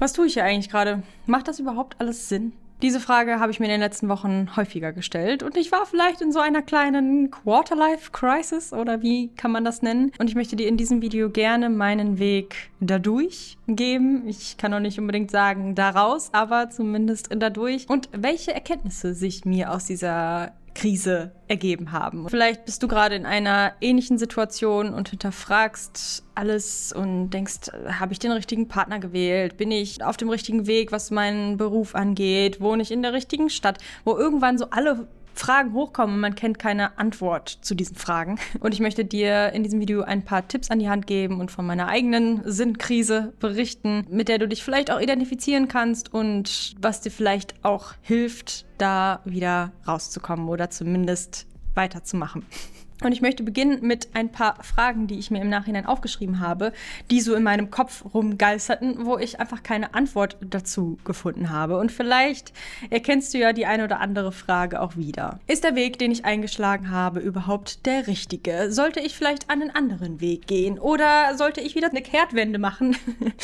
Was tue ich hier eigentlich gerade? Macht das überhaupt alles Sinn? Diese Frage habe ich mir in den letzten Wochen häufiger gestellt und ich war vielleicht in so einer kleinen Quarterlife-Crisis oder wie kann man das nennen? Und ich möchte dir in diesem Video gerne meinen Weg dadurch geben. Ich kann noch nicht unbedingt sagen daraus, aber zumindest dadurch. Und welche Erkenntnisse sich mir aus dieser Krise ergeben haben. Vielleicht bist du gerade in einer ähnlichen Situation und hinterfragst alles und denkst, habe ich den richtigen Partner gewählt? Bin ich auf dem richtigen Weg, was meinen Beruf angeht? Wohne ich in der richtigen Stadt? Wo irgendwann so alle Fragen hochkommen und man kennt keine Antwort zu diesen Fragen. Und ich möchte dir in diesem Video ein paar Tipps an die Hand geben und von meiner eigenen Sinnkrise berichten, mit der du dich vielleicht auch identifizieren kannst und was dir vielleicht auch hilft, da wieder rauszukommen oder zumindest weiterzumachen. Und ich möchte beginnen mit ein paar Fragen, die ich mir im Nachhinein aufgeschrieben habe, die so in meinem Kopf rumgeisterten, wo ich einfach keine Antwort dazu gefunden habe. Und vielleicht erkennst du ja die eine oder andere Frage auch wieder. Ist der Weg, den ich eingeschlagen habe, überhaupt der richtige? Sollte ich vielleicht einen anderen Weg gehen? Oder sollte ich wieder eine Kehrtwende machen,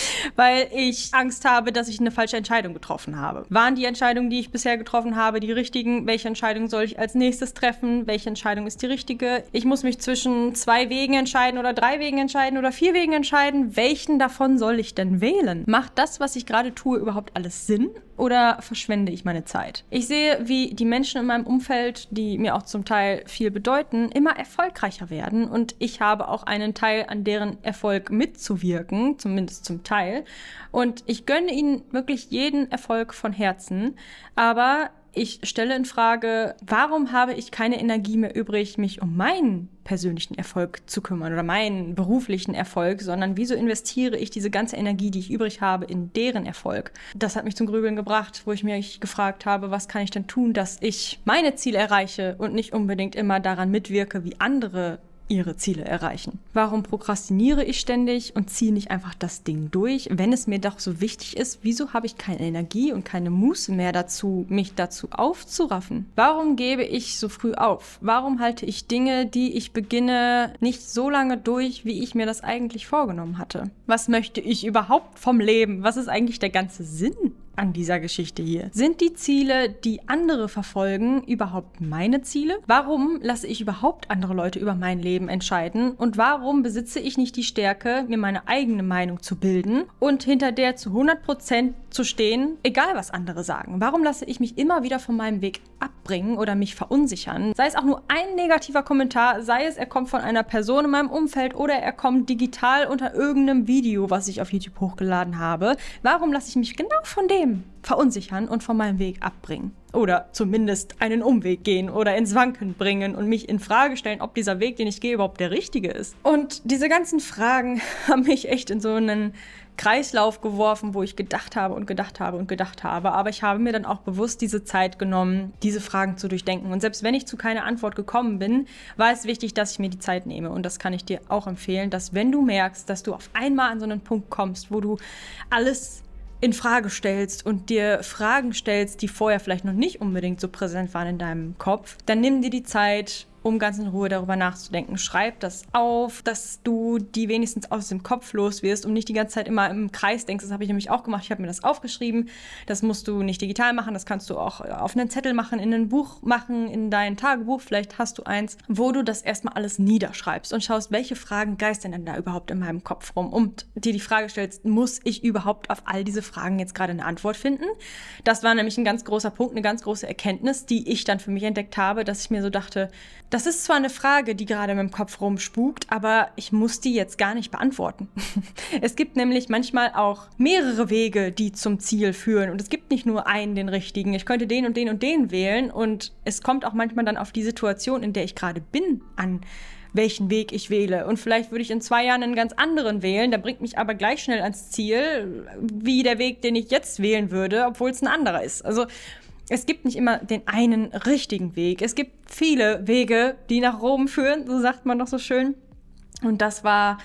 weil ich Angst habe, dass ich eine falsche Entscheidung getroffen habe? Waren die Entscheidungen, die ich bisher getroffen habe, die richtigen? Welche Entscheidung soll ich als nächstes treffen? Welche Entscheidung ist die richtige? Ich muss mich zwischen 2 Wegen entscheiden oder 3 Wegen entscheiden oder 4 Wegen entscheiden. Welchen davon soll ich denn wählen? Macht das, was ich gerade tue, überhaupt alles Sinn oder verschwende ich meine Zeit? Ich sehe, wie die Menschen in meinem Umfeld, die mir auch zum Teil viel bedeuten, immer erfolgreicher werden und ich habe auch einen Teil an deren Erfolg mitzuwirken, zumindest zum Teil. Und ich gönne ihnen wirklich jeden Erfolg von Herzen, aber ich stelle in Frage, warum habe ich keine Energie mehr übrig, mich um meinen persönlichen Erfolg zu kümmern oder meinen beruflichen Erfolg, sondern wieso investiere ich diese ganze Energie, die ich übrig habe, in deren Erfolg? Das hat mich zum Grübeln gebracht, wo ich mich gefragt habe, was kann ich denn tun, dass ich meine Ziele erreiche und nicht unbedingt immer daran mitwirke, wie andere ihre Ziele erreichen. Warum prokrastiniere ich ständig und ziehe nicht einfach das Ding durch, wenn es mir doch so wichtig ist? Wieso habe ich keine Energie und keine Muße mehr dazu, mich dazu aufzuraffen? Warum gebe ich so früh auf? Warum halte ich Dinge, die ich beginne, nicht so lange durch, wie ich mir das eigentlich vorgenommen hatte? Was möchte ich überhaupt vom Leben? Was ist eigentlich der ganze Sinn an dieser Geschichte hier? Sind die Ziele, die andere verfolgen, überhaupt meine Ziele? Warum lasse ich überhaupt andere Leute über mein Leben entscheiden? Und warum besitze ich nicht die Stärke, mir meine eigene Meinung zu bilden und hinter der zu 100% zu stehen, egal was andere sagen? Warum lasse ich mich immer wieder von meinem Weg abbringen oder mich verunsichern? Sei es auch nur ein negativer Kommentar, sei es, er kommt von einer Person in meinem Umfeld oder er kommt digital unter irgendeinem Video, was ich auf YouTube hochgeladen habe. Warum lasse ich mich genau von dem verunsichern und von meinem Weg abbringen? Oder zumindest einen Umweg gehen oder ins Wanken bringen und mich in Frage stellen, ob dieser Weg, den ich gehe, überhaupt der richtige ist. Und diese ganzen Fragen haben mich echt in so einen Kreislauf geworfen, wo ich gedacht habe und gedacht habe und gedacht habe. Aber ich habe mir dann auch bewusst diese Zeit genommen, diese Fragen zu durchdenken. Und selbst wenn ich zu keiner Antwort gekommen bin, war es wichtig, dass ich mir die Zeit nehme. Und das kann ich dir auch empfehlen, dass wenn du merkst, dass du auf einmal an so einen Punkt kommst, wo du alles in Frage stellst und dir Fragen stellst, die vorher vielleicht noch nicht unbedingt so präsent waren in deinem Kopf, dann nimm dir die Zeit, um ganz in Ruhe darüber nachzudenken. Schreib das auf, dass du die wenigstens aus dem Kopf los wirst und nicht die ganze Zeit immer im Kreis denkst. Das habe ich nämlich auch gemacht. Ich habe mir das aufgeschrieben. Das musst du nicht digital machen. Das kannst du auch auf einen Zettel machen, in ein Buch machen, in dein Tagebuch. Vielleicht hast du eins, wo du das erstmal alles niederschreibst und schaust, welche Fragen geistern denn da überhaupt in meinem Kopf rum und dir die Frage stellst, muss ich überhaupt auf all diese Fragen jetzt gerade eine Antwort finden? Das war nämlich ein ganz großer Punkt, eine ganz große Erkenntnis, die ich dann für mich entdeckt habe, dass ich mir so dachte, das ist zwar eine Frage, die gerade in meinem Kopf rumspukt, aber ich muss die jetzt gar nicht beantworten. Es gibt nämlich manchmal auch mehrere Wege, die zum Ziel führen. Und es gibt nicht nur einen, den richtigen. Ich könnte den und den und den wählen. Und es kommt auch manchmal dann auf die Situation, in der ich gerade bin, an, welchen Weg ich wähle. Und vielleicht würde ich in 2 Jahren einen ganz anderen wählen. Der bringt mich aber gleich schnell ans Ziel, wie der Weg, den ich jetzt wählen würde, obwohl es ein anderer ist. Also es gibt nicht immer den einen richtigen Weg. Es gibt viele Wege, die nach Rom führen, so sagt man doch so schön. Und das war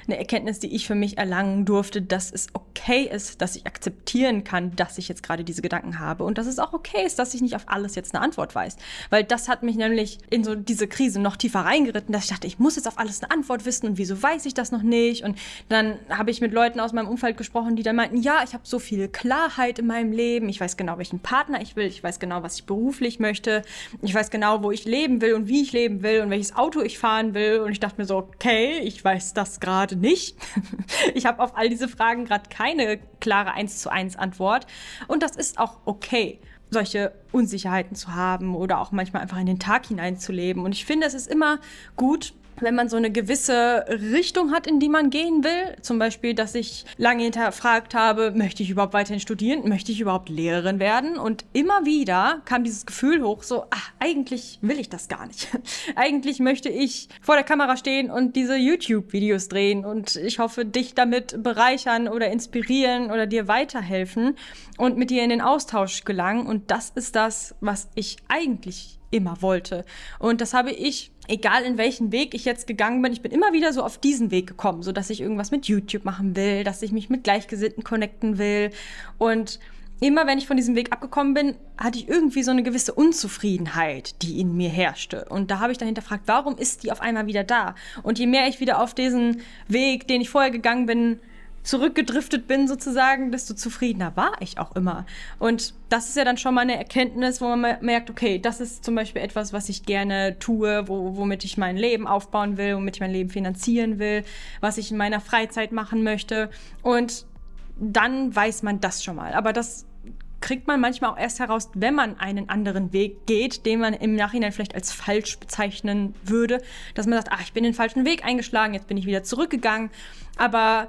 eine Erkenntnis, die ich für mich erlangen durfte, dass es okay ist, dass ich akzeptieren kann, dass ich jetzt gerade diese Gedanken habe und dass es auch okay ist, dass ich nicht auf alles jetzt eine Antwort weiß. Weil das hat mich nämlich in so diese Krise noch tiefer reingeritten, dass ich dachte, ich muss jetzt auf alles eine Antwort wissen und wieso weiß ich das noch nicht? Und dann habe ich mit Leuten aus meinem Umfeld gesprochen, die dann meinten, ja, ich habe so viel Klarheit in meinem Leben, ich weiß genau, welchen Partner ich will, ich weiß genau, was ich beruflich möchte, ich weiß genau, wo ich leben will und wie ich leben will und welches Auto ich fahren will. Und ich dachte mir so, okay, ich weiß das gerade nicht. Ich habe auf all diese Fragen gerade keine klare 1:1 Antwort. Und das ist auch okay, solche Unsicherheiten zu haben oder auch manchmal einfach in den Tag hineinzuleben. Und ich finde, es ist immer gut, wenn man so eine gewisse Richtung hat, in die man gehen will. Zum Beispiel, dass ich lange hinterfragt habe, möchte ich überhaupt weiterhin studieren? Möchte ich überhaupt Lehrerin werden? Und immer wieder kam dieses Gefühl hoch, so, eigentlich will ich das gar nicht. Eigentlich möchte ich vor der Kamera stehen und diese YouTube-Videos drehen und ich hoffe, dich damit bereichern oder inspirieren oder dir weiterhelfen und mit dir in den Austausch gelangen. Und das ist das, was ich eigentlich immer wollte. Und das habe ich, egal in welchen Weg ich jetzt gegangen bin, ich bin immer wieder so auf diesen Weg gekommen, so dass ich irgendwas mit YouTube machen will, dass ich mich mit Gleichgesinnten connecten will. Und immer wenn ich von diesem Weg abgekommen bin, hatte ich irgendwie so eine gewisse Unzufriedenheit, die in mir herrschte. Und da habe ich dann hinterfragt, warum ist die auf einmal wieder da? Und je mehr ich wieder auf diesen Weg, den ich vorher gegangen bin, zurückgedriftet bin sozusagen, desto zufriedener war ich auch immer. Und das ist ja dann schon mal eine Erkenntnis, wo man merkt, okay, das ist zum Beispiel etwas, was ich gerne tue, womit ich mein Leben aufbauen will, womit ich mein Leben finanzieren will, was ich in meiner Freizeit machen möchte. Und dann weiß man das schon mal. Aber das kriegt man manchmal auch erst heraus, wenn man einen anderen Weg geht, den man im Nachhinein vielleicht als falsch bezeichnen würde. Dass man sagt, ich bin den falschen Weg eingeschlagen, jetzt bin ich wieder zurückgegangen. Aber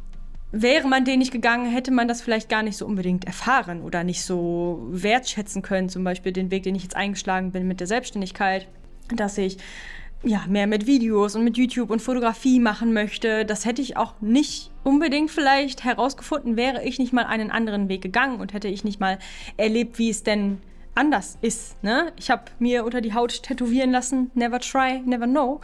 wäre man den nicht gegangen, hätte man das vielleicht gar nicht so unbedingt erfahren oder nicht so wertschätzen können. Zum Beispiel den Weg, den ich jetzt eingeschlagen bin mit der Selbstständigkeit, dass ich mehr mit Videos und mit YouTube und Fotografie machen möchte. Das hätte ich auch nicht unbedingt vielleicht herausgefunden, wäre ich nicht mal einen anderen Weg gegangen und hätte ich nicht mal erlebt, wie es denn anders ist, ne? Ich habe mir unter die Haut tätowieren lassen, never try, never know.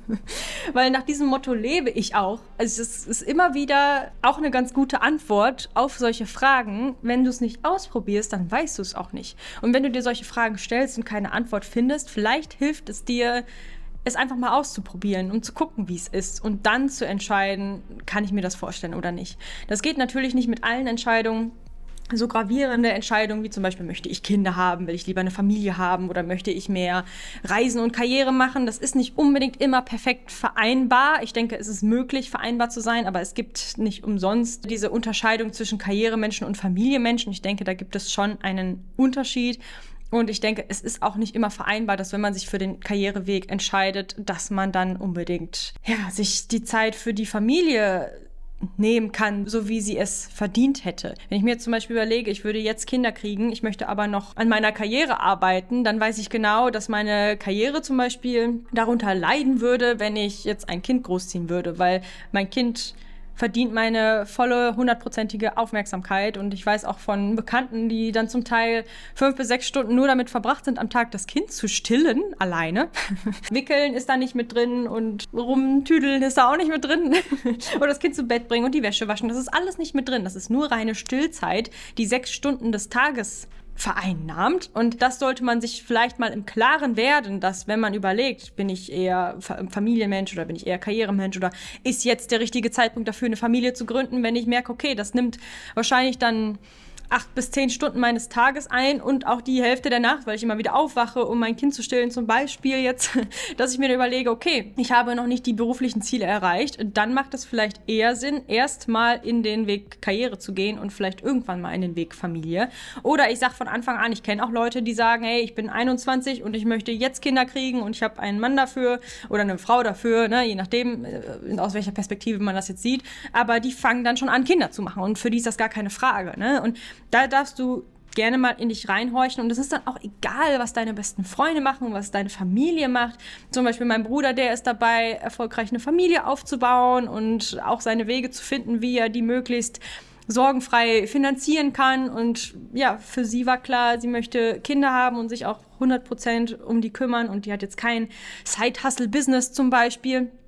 Weil nach diesem Motto lebe ich auch. Also es ist immer wieder auch eine ganz gute Antwort auf solche Fragen. Wenn du es nicht ausprobierst, dann weißt du es auch nicht. Und wenn du dir solche Fragen stellst und keine Antwort findest, vielleicht hilft es dir, es einfach mal auszuprobieren, um zu gucken, wie es ist und dann zu entscheiden, kann ich mir das vorstellen oder nicht. Das geht natürlich nicht mit allen Entscheidungen. So gravierende Entscheidungen wie zum Beispiel, möchte ich Kinder haben, will ich lieber eine Familie haben oder möchte ich mehr Reisen und Karriere machen, das ist nicht unbedingt immer perfekt vereinbar. Ich denke, es ist möglich, vereinbar zu sein, aber es gibt nicht umsonst diese Unterscheidung zwischen Karrieremenschen und Familienmenschen. Ich denke, da gibt es schon einen Unterschied. Und ich denke, es ist auch nicht immer vereinbar, dass wenn man sich für den Karriereweg entscheidet, dass man dann unbedingt sich die Zeit für die Familie nehmen kann, so wie sie es verdient hätte. Wenn ich mir jetzt zum Beispiel überlege, ich würde jetzt Kinder kriegen, ich möchte aber noch an meiner Karriere arbeiten, dann weiß ich genau, dass meine Karriere zum Beispiel darunter leiden würde, wenn ich jetzt ein Kind großziehen würde, weil mein Kind verdient meine volle 100%ige Aufmerksamkeit. Und ich weiß auch von Bekannten, die dann zum Teil 5 bis 6 Stunden nur damit verbracht sind, am Tag das Kind zu stillen, alleine. Wickeln ist da nicht mit drin und rumtüdeln ist da auch nicht mit drin. Oder das Kind zu Bett bringen und die Wäsche waschen, das ist alles nicht mit drin. Das ist nur reine Stillzeit, die 6 Stunden des Tages vereinnahmt. Und das sollte man sich vielleicht mal im Klaren werden, dass wenn man überlegt, bin ich eher Familienmensch oder bin ich eher Karrieremensch oder ist jetzt der richtige Zeitpunkt dafür, eine Familie zu gründen, wenn ich merke, okay, das nimmt wahrscheinlich dann 8 bis 10 Stunden meines Tages ein und auch die Hälfte der Nacht, weil ich immer wieder aufwache, um mein Kind zu stillen, zum Beispiel jetzt, dass ich mir überlege, okay, ich habe noch nicht die beruflichen Ziele erreicht, dann macht es vielleicht eher Sinn, erst mal in den Weg Karriere zu gehen und vielleicht irgendwann mal in den Weg Familie. Oder ich sage von Anfang an, ich kenne auch Leute, die sagen, hey, ich bin 21 und ich möchte jetzt Kinder kriegen und ich habe einen Mann dafür oder eine Frau dafür, ne, je nachdem, aus welcher Perspektive man das jetzt sieht, aber die fangen dann schon an, Kinder zu machen und für die ist das gar keine Frage, ne? Und da darfst du gerne mal in dich reinhorchen und es ist dann auch egal, was deine besten Freunde machen, was deine Familie macht. Zum Beispiel mein Bruder, der ist dabei, erfolgreich eine Familie aufzubauen und auch seine Wege zu finden, wie er die möglichst sorgenfrei finanzieren kann. Und ja, für sie war klar, sie möchte Kinder haben und sich auch 100% um die kümmern und die hat jetzt kein Side-Hustle-Business zum Beispiel.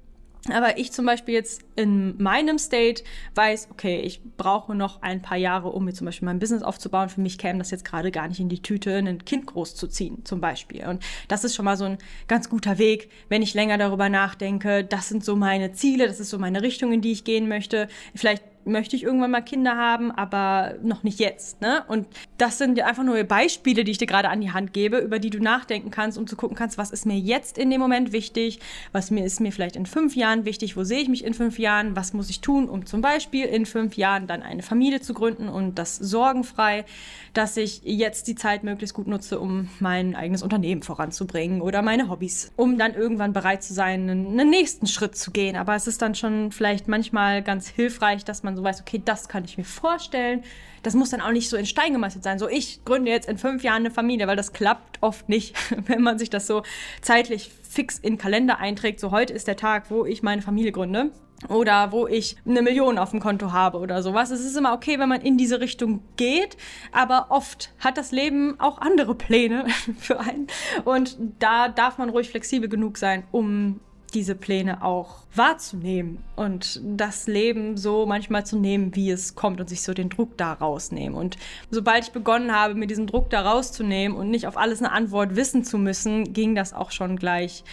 Aber ich zum Beispiel jetzt in meinem State weiß, okay, ich brauche noch ein paar Jahre, um mir zum Beispiel mein Business aufzubauen. Für mich käme das jetzt gerade gar nicht in die Tüte, ein Kind großzuziehen zum Beispiel. Und das ist schon mal so ein ganz guter Weg, wenn ich länger darüber nachdenke. Das sind so meine Ziele, das ist so meine Richtung, in die ich gehen möchte. Vielleicht möchte ich irgendwann mal Kinder haben, aber noch nicht jetzt, ne? Und das sind einfach nur Beispiele, die ich dir gerade an die Hand gebe, über die du nachdenken kannst, um zu gucken kannst, was ist mir jetzt in dem Moment wichtig, ist mir vielleicht in 5 Jahren wichtig, wo sehe ich mich in 5 Jahren, was muss ich tun, um zum Beispiel in 5 Jahren dann eine Familie zu gründen und das sorgenfrei, dass ich jetzt die Zeit möglichst gut nutze, um mein eigenes Unternehmen voranzubringen oder meine Hobbys, um dann irgendwann bereit zu sein, einen nächsten Schritt zu gehen. Aber es ist dann schon vielleicht manchmal ganz hilfreich, dass man so weiß, okay, das kann ich mir vorstellen. Das muss dann auch nicht so in Stein gemeißelt sein. So, ich gründe jetzt in 5 Jahren eine Familie, weil das klappt oft nicht, wenn man sich das so zeitlich fix in den Kalender einträgt. So, heute ist der Tag, wo ich meine Familie gründe. Oder wo ich 1 Million auf dem Konto habe oder sowas. Es ist immer okay, wenn man in diese Richtung geht, aber oft hat das Leben auch andere Pläne für einen. Und da darf man ruhig flexibel genug sein, um diese Pläne auch wahrzunehmen und das Leben so manchmal zu nehmen, wie es kommt und sich so den Druck da rausnehmen. Und sobald ich begonnen habe, mir diesen Druck da rauszunehmen und nicht auf alles eine Antwort wissen zu müssen, ging das auch schon gleich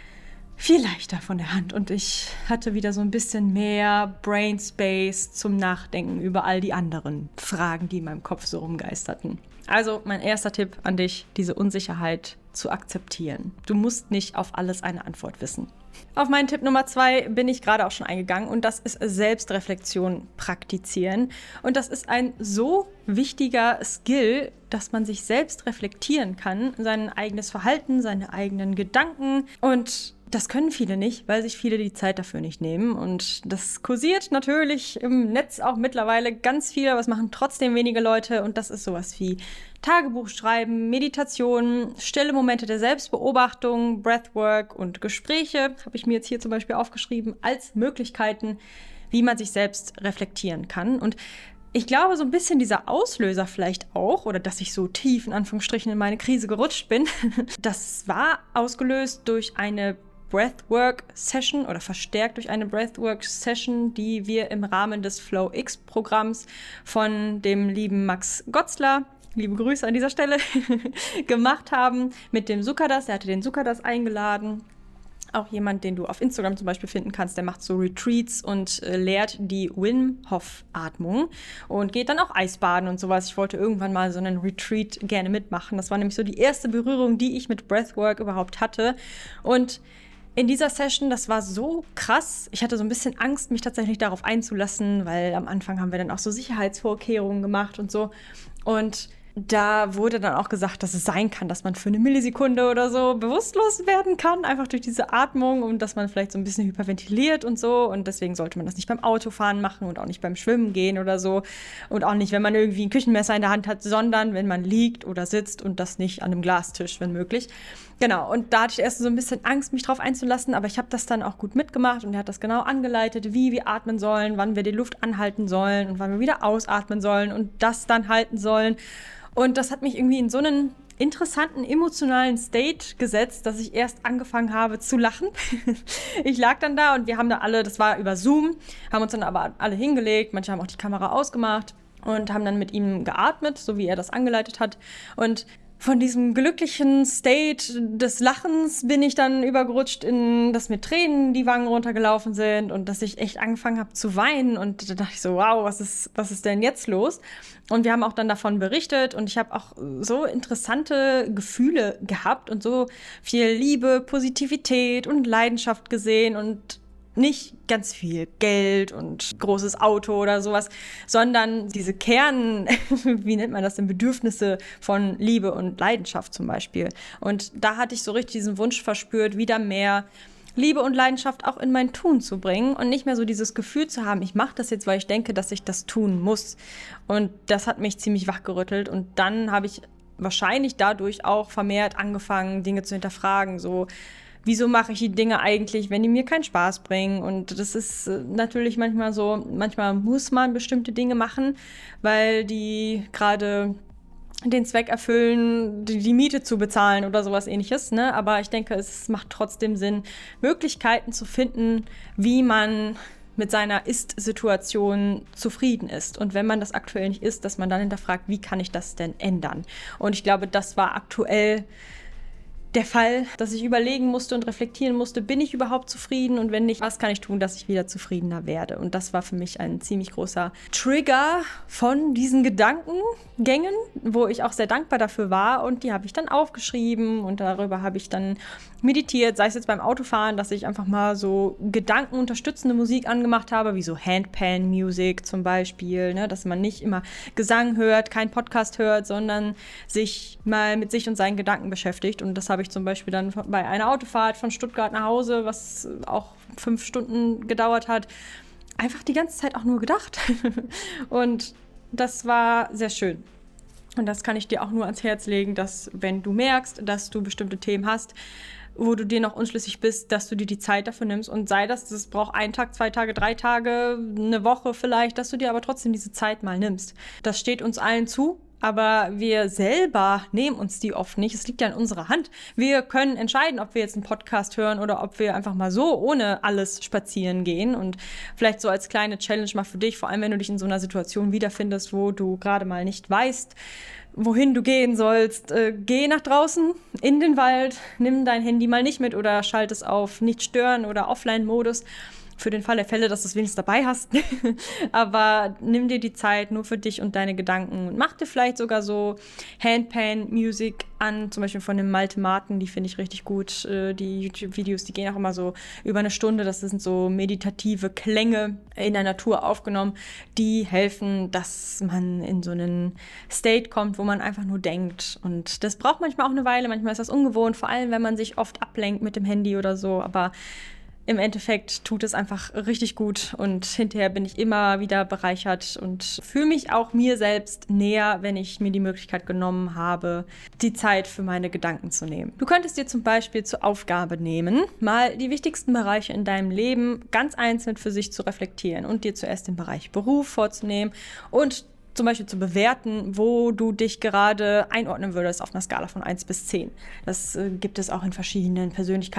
viel leichter von der Hand und ich hatte wieder so ein bisschen mehr Brain Space zum Nachdenken über all die anderen Fragen, die in meinem Kopf so rumgeisterten. Also mein erster Tipp an dich, diese Unsicherheit zu akzeptieren. Du musst nicht auf alles eine Antwort wissen. Auf meinen Tipp Nummer 2 bin ich gerade auch schon eingegangen und das ist Selbstreflexion praktizieren. Und das ist ein so wichtiger Skill, dass man sich selbst reflektieren kann, sein eigenes Verhalten, seine eigenen Gedanken und das können viele nicht, weil sich viele die Zeit dafür nicht nehmen. Und das kursiert natürlich im Netz auch mittlerweile ganz viel, aber es machen trotzdem wenige Leute. Und das ist sowas wie Tagebuch schreiben, Meditation, stille Momente der Selbstbeobachtung, Breathwork und Gespräche, habe ich mir jetzt hier zum Beispiel aufgeschrieben, als Möglichkeiten, wie man sich selbst reflektieren kann. Und ich glaube, so ein bisschen dieser Auslöser vielleicht auch, oder dass ich so tief in Anführungsstrichen in meine Krise gerutscht bin, das war ausgelöst durch eine Breathwork-Session oder verstärkt durch eine Breathwork-Session, die wir im Rahmen des Flow-X-Programms von dem lieben Max Gotzler, liebe Grüße an dieser Stelle, gemacht haben mit dem Sukadas. Er hatte den Sukadas eingeladen. Auch jemand, den du auf Instagram zum Beispiel finden kannst, der macht so Retreats und lehrt die Wim Hof-Atmung und geht dann auch Eisbaden und sowas. Ich wollte irgendwann mal so einen Retreat gerne mitmachen. Das war nämlich so die erste Berührung, die ich mit Breathwork überhaupt hatte. Und in dieser Session, das war so krass. Ich hatte so ein bisschen Angst, mich tatsächlich darauf einzulassen, weil am Anfang haben wir dann auch so Sicherheitsvorkehrungen gemacht und so. Und da wurde dann auch gesagt, dass es sein kann, dass man für 1 Millisekunde oder so bewusstlos werden kann, einfach durch diese Atmung und dass man vielleicht so ein bisschen hyperventiliert und so. Und deswegen sollte man das nicht beim Autofahren machen und auch nicht beim Schwimmen gehen oder so. Und auch nicht, wenn man irgendwie ein Küchenmesser in der Hand hat, sondern wenn man liegt oder sitzt und das nicht an einem Glastisch, wenn möglich. Genau, und da hatte ich erst so ein bisschen Angst, mich drauf einzulassen, aber ich habe das dann auch gut mitgemacht und er hat das genau angeleitet, wie wir atmen sollen, wann wir die Luft anhalten sollen und wann wir wieder ausatmen sollen und das dann halten sollen. Und das hat mich irgendwie in so einen interessanten emotionalen State gesetzt, dass ich erst angefangen habe zu lachen. Ich lag dann da und wir haben da alle, das war über Zoom, haben uns dann aber alle hingelegt, manche haben auch die Kamera ausgemacht und haben dann mit ihm geatmet, so wie er das angeleitet hat. Und von diesem glücklichen State des Lachens bin ich dann übergerutscht in, dass mir Tränen die Wangen runtergelaufen sind und dass ich echt angefangen habe zu weinen und da dachte ich so, wow, was ist denn jetzt los? Und wir haben auch dann davon berichtet und ich habe auch so interessante Gefühle gehabt und so viel Liebe, Positivität und Leidenschaft gesehen und nicht ganz viel Geld und großes Auto oder sowas, sondern diese wie nennt man das denn, Bedürfnisse von Liebe und Leidenschaft zum Beispiel. Und da hatte ich so richtig diesen Wunsch verspürt, wieder mehr Liebe und Leidenschaft auch in mein Tun zu bringen und nicht mehr so dieses Gefühl zu haben, ich mache das jetzt, weil ich denke, dass ich das tun muss. Und das hat mich ziemlich wachgerüttelt und dann habe ich wahrscheinlich dadurch auch vermehrt angefangen, Dinge zu hinterfragen, so wieso mache ich die Dinge eigentlich, wenn die mir keinen Spaß bringen? Und das ist natürlich manchmal so, manchmal muss man bestimmte Dinge machen, weil die gerade den Zweck erfüllen, die Miete zu bezahlen oder sowas Ähnliches, ne? Aber ich denke, es macht trotzdem Sinn, Möglichkeiten zu finden, wie man mit seiner Ist-Situation zufrieden ist. Und wenn man das aktuell nicht ist, dass man dann hinterfragt, wie kann ich das denn ändern? Und ich glaube, das war aktuell der Fall, dass ich überlegen musste und reflektieren musste, bin ich überhaupt zufrieden und wenn nicht, was kann ich tun, dass ich wieder zufriedener werde? Und das war für mich ein ziemlich großer Trigger von diesen Gedankengängen, wo ich auch sehr dankbar dafür war und die habe ich dann aufgeschrieben und darüber habe ich dann meditiert, sei es jetzt beim Autofahren, dass ich einfach mal so gedankenunterstützende Musik angemacht habe, wie so Handpan-Music zum Beispiel, ne? Dass man nicht immer Gesang hört, kein Podcast hört, sondern sich mal mit sich und seinen Gedanken beschäftigt und das habe ich zum Beispiel dann bei einer Autofahrt von Stuttgart nach Hause, was auch 5 Stunden gedauert hat, einfach die ganze Zeit auch nur gedacht. Und das war sehr schön. Und das kann ich dir auch nur ans Herz legen, dass wenn du merkst, dass du bestimmte Themen hast, wo du dir noch unschlüssig bist, dass du dir die Zeit dafür nimmst und sei das braucht 1 Tag, 2 Tage, 3 Tage, eine Woche vielleicht, dass du dir aber trotzdem diese Zeit mal nimmst. Das steht uns allen zu. Aber wir selber nehmen uns die oft nicht. Es liegt ja in unserer Hand. Wir können entscheiden, ob wir jetzt einen Podcast hören oder ob wir einfach mal so ohne alles spazieren gehen. Und vielleicht so als kleine Challenge mal für dich, vor allem wenn du dich in so einer Situation wiederfindest, wo du gerade mal nicht weißt, wohin du gehen sollst. Geh nach draußen in den Wald, nimm dein Handy mal nicht mit oder schalt es auf Nicht stören oder Offline-Modus. Für den Fall der Fälle, dass du es wenigstens dabei hast. Aber nimm dir die Zeit nur für dich und deine Gedanken und mach dir vielleicht sogar so Handpan-Music an, zum Beispiel von dem Malte Martin, die finde ich richtig gut. Die YouTube-Videos, die gehen auch immer so über 1 Stunde. Das sind so meditative Klänge in der Natur aufgenommen, die helfen, dass man in so einen State kommt, wo man einfach nur denkt. Und das braucht manchmal auch eine Weile, manchmal ist das ungewohnt, vor allem wenn man sich oft ablenkt mit dem Handy oder so, aber im Endeffekt tut es einfach richtig gut und hinterher bin ich immer wieder bereichert und fühle mich auch mir selbst näher, wenn ich mir die Möglichkeit genommen habe, die Zeit für meine Gedanken zu nehmen. Du könntest dir zum Beispiel zur Aufgabe nehmen, mal die wichtigsten Bereiche in deinem Leben ganz einzeln für sich zu reflektieren und dir zuerst den Bereich Beruf vorzunehmen und zum Beispiel zu bewerten, wo du dich gerade einordnen würdest auf einer Skala von 1 bis 10. Das gibt es auch in verschiedenen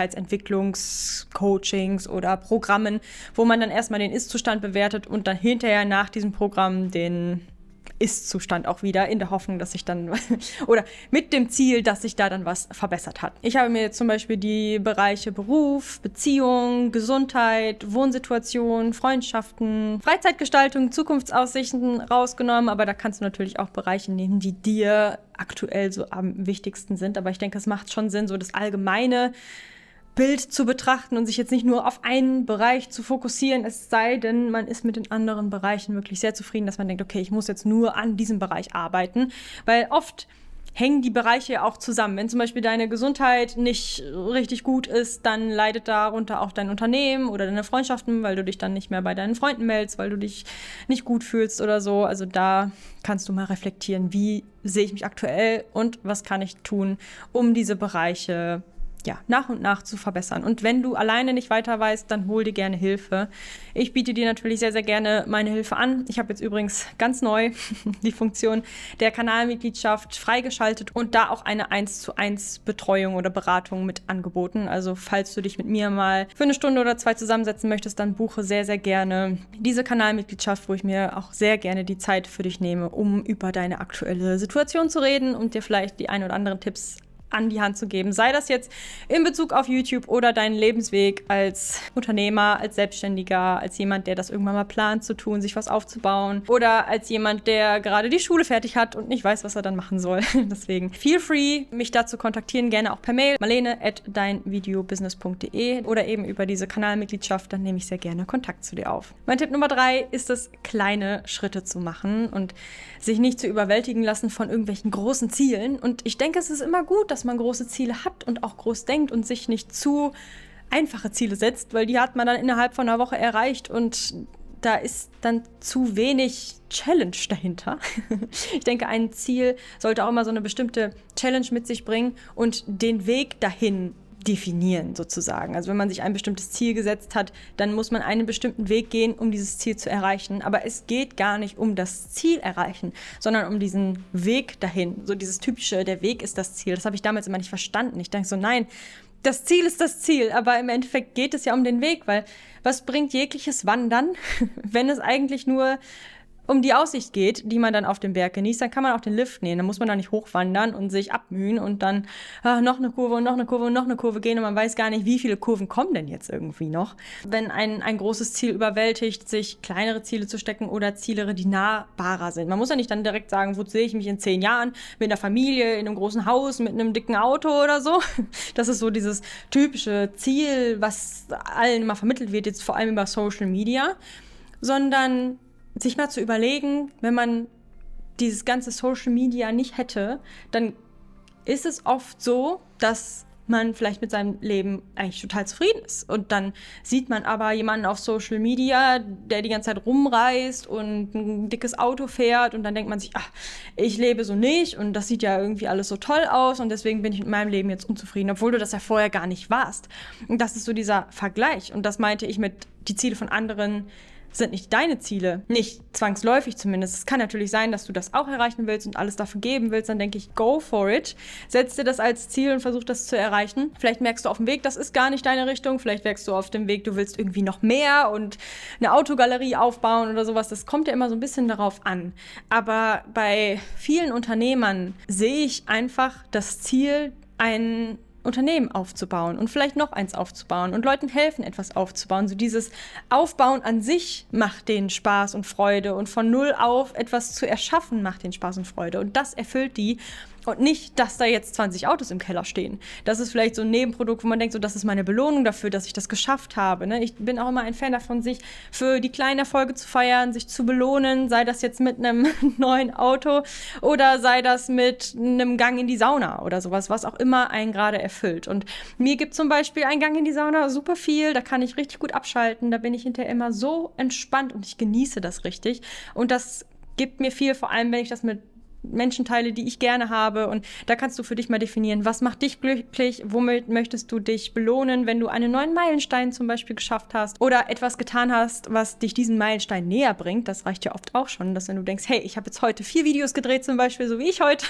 Persönlichkeitsentwicklungscoachings oder Programmen, wo man dann erstmal den Ist-Zustand bewertet und dann hinterher nach diesem Programm den Ist-Zustand auch wieder in der Hoffnung, dass sich dann oder mit dem Ziel, dass sich da dann was verbessert hat. Ich habe mir jetzt zum Beispiel die Bereiche Beruf, Beziehung, Gesundheit, Wohnsituation, Freundschaften, Freizeitgestaltung, Zukunftsaussichten rausgenommen, aber da kannst du natürlich auch Bereiche nehmen, die dir aktuell so am wichtigsten sind. Aber ich denke, es macht schon Sinn, so das allgemeine Bild zu betrachten und sich jetzt nicht nur auf einen Bereich zu fokussieren, es sei denn, man ist mit den anderen Bereichen wirklich sehr zufrieden, dass man denkt, okay, ich muss jetzt nur an diesem Bereich arbeiten, weil oft hängen die Bereiche auch zusammen. Wenn zum Beispiel deine Gesundheit nicht richtig gut ist, dann leidet darunter auch dein Unternehmen oder deine Freundschaften, weil du dich dann nicht mehr bei deinen Freunden meldest, weil du dich nicht gut fühlst oder so. Also da kannst du mal reflektieren, wie sehe ich mich aktuell und was kann ich tun, um diese Bereiche nach und nach zu verbessern. Und wenn du alleine nicht weiter weißt, dann hol dir gerne Hilfe. Ich biete dir natürlich sehr, sehr gerne meine Hilfe an. Ich habe jetzt übrigens ganz neu die Funktion der Kanalmitgliedschaft freigeschaltet und da auch eine 1:1 Betreuung oder Beratung mit angeboten. Also falls du dich mit mir mal für 1 Stunde oder 2 zusammensetzen möchtest, dann buche sehr, sehr gerne diese Kanalmitgliedschaft, wo ich mir auch sehr gerne die Zeit für dich nehme, um über deine aktuelle Situation zu reden und dir vielleicht die ein oder anderen Tipps an die Hand zu geben. Sei das jetzt in Bezug auf YouTube oder deinen Lebensweg als Unternehmer, als Selbstständiger, als jemand, der das irgendwann mal plant zu tun, sich was aufzubauen oder als jemand, der gerade die Schule fertig hat und nicht weiß, was er dann machen soll. Deswegen feel free, mich dazu kontaktieren, gerne auch per Mail, marlene@deinvideobusiness.de oder eben über diese Kanalmitgliedschaft, dann nehme ich sehr gerne Kontakt zu dir auf. Mein Tipp Nummer 3 ist es, kleine Schritte zu machen und sich nicht zu überwältigen lassen von irgendwelchen großen Zielen. Und ich denke, es ist immer gut, dass man große Ziele hat und auch groß denkt und sich nicht zu einfache Ziele setzt, weil die hat man dann innerhalb von einer Woche erreicht und da ist dann zu wenig Challenge dahinter. Ich denke, ein Ziel sollte auch immer so eine bestimmte Challenge mit sich bringen und den Weg dahin, definieren sozusagen. Also wenn man sich ein bestimmtes Ziel gesetzt hat, dann muss man einen bestimmten Weg gehen, um dieses Ziel zu erreichen. Aber es geht gar nicht um das Ziel erreichen, sondern um diesen Weg dahin. So dieses typische, der Weg ist das Ziel. Das habe ich damals immer nicht verstanden. Ich denke so, nein, das Ziel ist das Ziel. Aber im Endeffekt geht es ja um den Weg, weil was bringt jegliches Wandern, wenn es eigentlich nur um die Aussicht geht, die man dann auf dem Berg genießt, dann kann man auch den Lift nehmen. Dann muss man da nicht hochwandern und sich abmühen und dann noch eine Kurve und noch eine Kurve und noch eine Kurve gehen und man weiß gar nicht, wie viele Kurven kommen denn jetzt irgendwie noch. Wenn ein großes Ziel überwältigt, sich kleinere Ziele zu stecken oder Ziele, die nahbarer sind. Man muss ja nicht dann direkt sagen, wo sehe ich mich in 10 Jahren, mit einer Familie, in einem großen Haus, mit einem dicken Auto oder so. Das ist so dieses typische Ziel, was allen immer vermittelt wird, jetzt vor allem über Social Media, sondern sich mal zu überlegen, wenn man dieses ganze Social Media nicht hätte, dann ist es oft so, dass man vielleicht mit seinem Leben eigentlich total zufrieden ist. Und dann sieht man aber jemanden auf Social Media, der die ganze Zeit rumreist und ein dickes Auto fährt und dann denkt man sich, ach, ich lebe so nicht und das sieht ja irgendwie alles so toll aus und deswegen bin ich mit meinem Leben jetzt unzufrieden, obwohl du das ja vorher gar nicht warst. Und das ist so dieser Vergleich und das meinte ich mit die Ziele von anderen sind nicht deine Ziele, nicht zwangsläufig zumindest. Es kann natürlich sein, dass du das auch erreichen willst und alles dafür geben willst, dann denke ich, go for it. Setz dir das als Ziel und versuch das zu erreichen. Vielleicht merkst du auf dem Weg, das ist gar nicht deine Richtung, vielleicht merkst du auf dem Weg, du willst irgendwie noch mehr und eine Autogalerie aufbauen oder sowas. Das kommt ja immer so ein bisschen darauf an. Aber bei vielen Unternehmern sehe ich einfach das Ziel, ein Unternehmen aufzubauen und vielleicht noch eins aufzubauen und Leuten helfen, etwas aufzubauen. So dieses Aufbauen an sich macht denen Spaß und Freude und von null auf etwas zu erschaffen macht denen Spaß und Freude und das erfüllt die und nicht, dass da jetzt 20 Autos im Keller stehen. Das ist vielleicht so ein Nebenprodukt, wo man denkt, so, das ist meine Belohnung dafür, dass ich das geschafft habe. Ne? Ich bin auch immer ein Fan davon, sich für die kleinen Erfolge zu feiern, sich zu belohnen, sei das jetzt mit einem neuen Auto oder sei das mit einem Gang in die Sauna oder sowas, was auch immer einen gerade erfüllt. Und mir gibt zum Beispiel ein Gang in die Sauna super viel, da kann ich richtig gut abschalten, da bin ich hinterher immer so entspannt und ich genieße das richtig. Und das gibt mir viel, vor allem wenn ich das mit Menschen teile, die ich gerne habe. Und da kannst du für dich mal definieren, was macht dich glücklich, womit möchtest du dich belohnen, wenn du einen neuen Meilenstein zum Beispiel geschafft hast oder etwas getan hast, was dich diesen Meilenstein näher bringt. Das reicht ja oft auch schon, dass wenn du denkst, hey, ich habe jetzt heute 4 Videos gedreht zum Beispiel, so wie ich heute,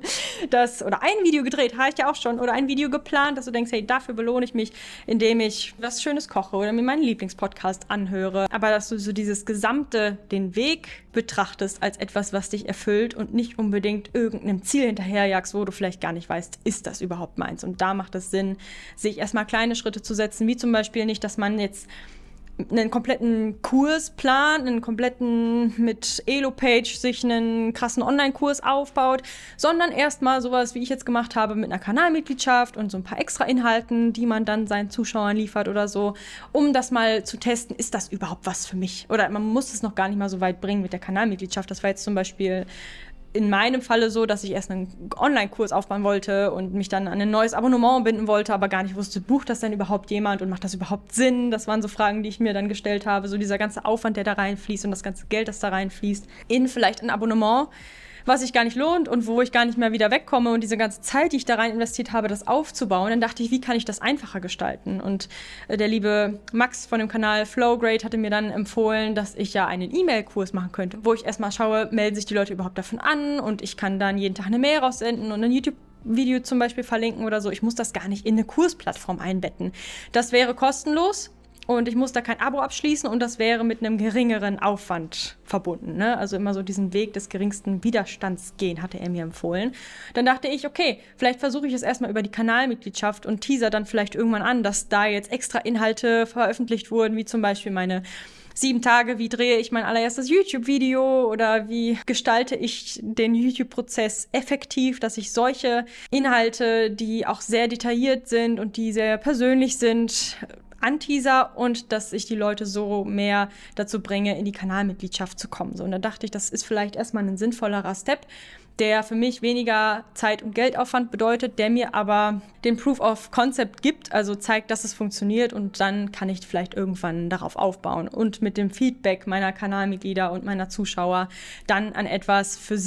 oder ein Video gedreht, reicht ja auch schon, oder ein Video geplant, dass du denkst, hey, dafür belohne ich mich, indem ich was Schönes koche oder mir meinen Lieblingspodcast anhöre. Aber dass du so dieses gesamte, den Weg betrachtest als etwas, was dich erfüllt und nicht unbedingt irgendeinem Ziel hinterherjagst, wo du vielleicht gar nicht weißt, ist das überhaupt meins? Und da macht es Sinn, sich erstmal kleine Schritte zu setzen, wie zum Beispiel nicht, dass man jetzt einen kompletten Kurs plant, einen kompletten mit Elo-Page sich einen krassen Online-Kurs aufbaut, sondern erstmal sowas, wie ich jetzt gemacht habe, mit einer Kanalmitgliedschaft und so ein paar extra Inhalten, die man dann seinen Zuschauern liefert oder so, um das mal zu testen, ist das überhaupt was für mich? Oder man muss es noch gar nicht mal so weit bringen mit der Kanalmitgliedschaft. Das war jetzt zum Beispiel in meinem Falle so, dass ich erst einen Online-Kurs aufbauen wollte und mich dann an ein neues Abonnement binden wollte, aber gar nicht wusste, bucht das denn überhaupt jemand und macht das überhaupt Sinn? Das waren so Fragen, die ich mir dann gestellt habe. So dieser ganze Aufwand, der da reinfließt und das ganze Geld, das da reinfließt, in vielleicht ein Abonnement, was sich gar nicht lohnt und wo ich gar nicht mehr wieder wegkomme und diese ganze Zeit, die ich da rein investiert habe, das aufzubauen, dann dachte ich, wie kann ich das einfacher gestalten? Und der liebe Max von dem Kanal Flowgrade hatte mir dann empfohlen, dass ich ja einen E-Mail-Kurs machen könnte, wo ich erstmal schaue, melden sich die Leute überhaupt davon an und ich kann dann jeden Tag eine Mail raussenden und ein YouTube-Video zum Beispiel verlinken oder so. Ich muss das gar nicht in eine Kursplattform einbetten. Das wäre kostenlos. Und ich muss da kein Abo abschließen und das wäre mit einem geringeren Aufwand verbunden. Ne? Also immer so diesen Weg des geringsten Widerstands gehen, hatte er mir empfohlen. Dann dachte ich, okay, vielleicht versuche ich es erstmal über die Kanalmitgliedschaft und teaser dann vielleicht irgendwann an, dass da jetzt extra Inhalte veröffentlicht wurden, wie zum Beispiel meine 7 Tage, wie drehe ich mein allererstes YouTube-Video oder wie gestalte ich den YouTube-Prozess effektiv, dass ich solche Inhalte, die auch sehr detailliert sind und die sehr persönlich sind, anteaser und dass ich die Leute so mehr dazu bringe, in die Kanalmitgliedschaft zu kommen. So, und da dachte ich, das ist vielleicht erstmal ein sinnvollerer Step, der für mich weniger Zeit- und Geldaufwand bedeutet, der mir aber den Proof of Concept gibt, also zeigt, dass es funktioniert und dann kann ich vielleicht irgendwann darauf aufbauen und mit dem Feedback meiner Kanalmitglieder und meiner Zuschauer dann an etwas für sie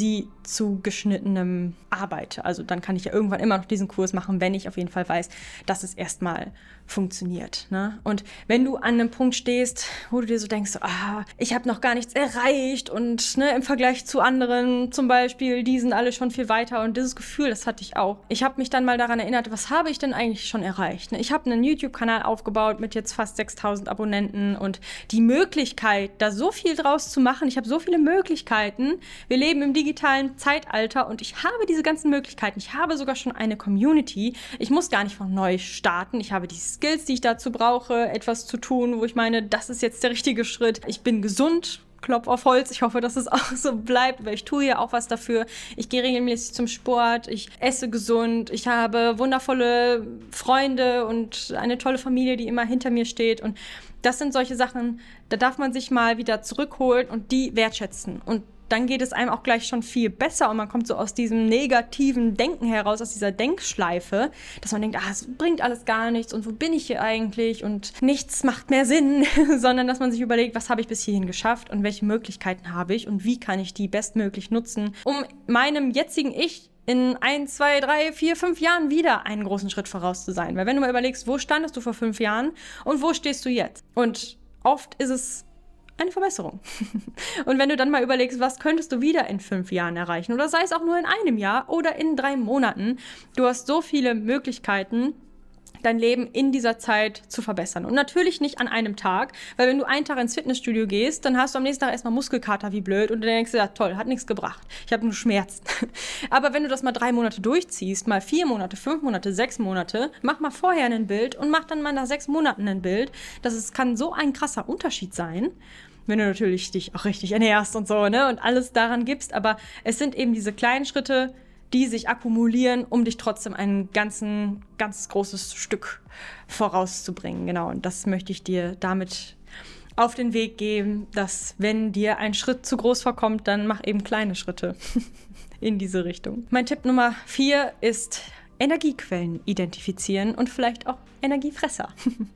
zugeschnittenem arbeite. Also dann kann ich ja irgendwann immer noch diesen Kurs machen, wenn ich auf jeden Fall weiß, dass es erstmal funktioniert. Ne? Und wenn du an einem Punkt stehst, wo du dir so denkst, ich habe noch gar nichts erreicht und im Vergleich zu anderen zum Beispiel, die sind alle schon viel weiter und dieses Gefühl, das hatte ich auch. Ich habe mich dann mal daran erinnert, was habe ich denn eigentlich schon erreicht? Ne? Ich habe einen YouTube-Kanal aufgebaut mit jetzt fast 6.000 Abonnenten und die Möglichkeit, da so viel draus zu machen, ich habe so viele Möglichkeiten. Wir leben im digitalen Zeitalter und ich habe diese ganzen Möglichkeiten. Ich habe sogar schon eine Community. Ich muss gar nicht von neu starten. Ich habe die Skills, die ich dazu brauche, etwas zu tun, wo ich meine, das ist jetzt der richtige Schritt. Ich bin gesund. Klopf auf Holz. Ich hoffe, dass es auch so bleibt, weil ich tue ja auch was dafür. Ich gehe regelmäßig zum Sport, ich esse gesund, ich habe wundervolle Freunde und eine tolle Familie, die immer hinter mir steht. Und das sind solche Sachen, da darf man sich mal wieder zurückholen und die wertschätzen. Und dann geht es einem auch gleich schon viel besser und man kommt so aus diesem negativen Denken heraus, aus dieser Denkschleife, dass man denkt, es bringt alles gar nichts und wo bin ich hier eigentlich und nichts macht mehr Sinn, sondern dass man sich überlegt, was habe ich bis hierhin geschafft und welche Möglichkeiten habe ich und wie kann ich die bestmöglich nutzen, um meinem jetzigen Ich in 1, 2, 3, 4, 5 Jahren wieder einen großen Schritt voraus zu sein. Weil wenn du mal überlegst, wo standest du vor 5 Jahren und wo stehst du jetzt? Und oft ist es eine Verbesserung. Und wenn du dann mal überlegst, was könntest du wieder in 5 Jahren erreichen oder sei es auch nur in einem Jahr oder in 3 Monaten, du hast so viele Möglichkeiten, dein Leben in dieser Zeit zu verbessern. Und natürlich nicht an einem Tag, weil wenn du einen Tag ins Fitnessstudio gehst, dann hast du am nächsten Tag erstmal Muskelkater wie blöd und du denkst, ja toll, hat nichts gebracht. Ich habe nur Schmerzen. Aber wenn du das mal 3 Monate durchziehst, mal 4 Monate, 5 Monate, 6 Monate, mach mal vorher ein Bild und mach dann mal nach 6 Monaten ein Bild. Kann so ein krasser Unterschied sein, wenn du natürlich dich auch richtig ernährst und so, ne, und alles daran gibst. Aber es sind eben diese kleinen Schritte, die sich akkumulieren, um dich trotzdem ein ganz großes Stück vorauszubringen. Genau, und das möchte ich dir damit auf den Weg geben, dass wenn dir ein Schritt zu groß vorkommt, dann mach eben kleine Schritte in diese Richtung. Mein Tipp Nummer 4 ist Energiequellen identifizieren und vielleicht auch Energiefresser.